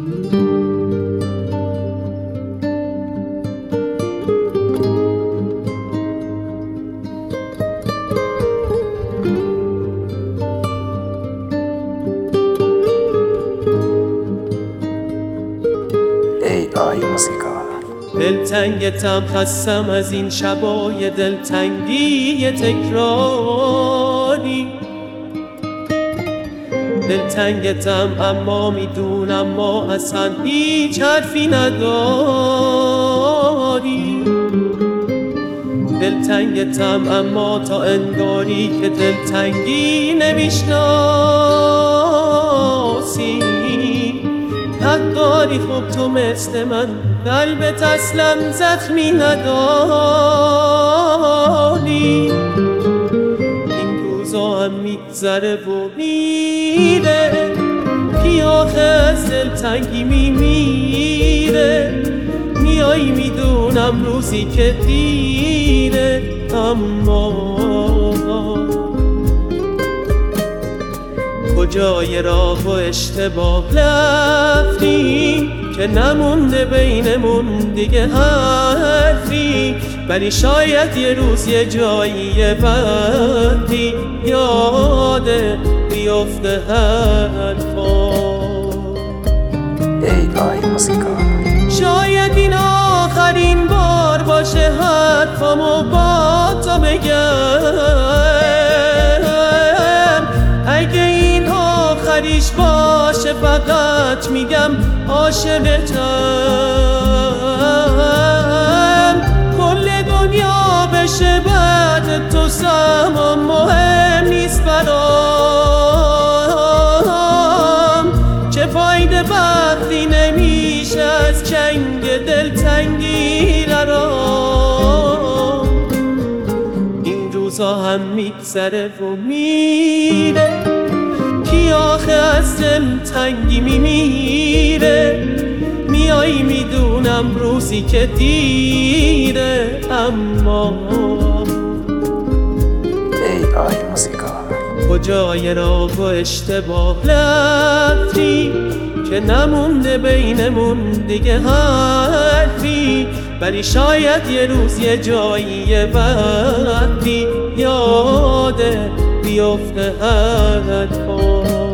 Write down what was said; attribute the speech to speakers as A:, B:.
A: دلتنگتم، خستم از این شبای دلتنگی تکراری. دلتنگتم اما میدونم ما اصلا هیچ حرفی نداری. دلتنگتم اما تا انگاری که دلتنگی نمیشناسی. حق داری خوب تو مثل من، قلبت اصلا زخمی نداری. این روزا هم میگذره و میره، کی آخه از دلتنگی میمیره. میایی میدونم روزی که دیره، اما کجای راه و اشتباه رفتی که نمونده بینمون دیگه حرفی. ولی شاید یه روز یه جایی بعدی یاده بیفته حرفا.
B: ای موسیقا،
A: شاید این آخرین بار باشه حرفامو با تو بگم. اگه این آخریش باشه فقط میگم عاشقتم. کل دنیا بشه بعد تو زمان مهم نیست برام. چه فایده وقتی نمیشه از چنگ دلتنگی رام. این روزا هم میگذره و میره، کی آخه از دلتنگی میمیره. میایی میدونم روزی که دیره، اما
B: ای موسیقا،
A: کجای راه و اشتباه رفتی که نمونده بینمون دیگه حرفی. ولی شاید یه روز یه جایی بعدی یاده بیفته حرفا.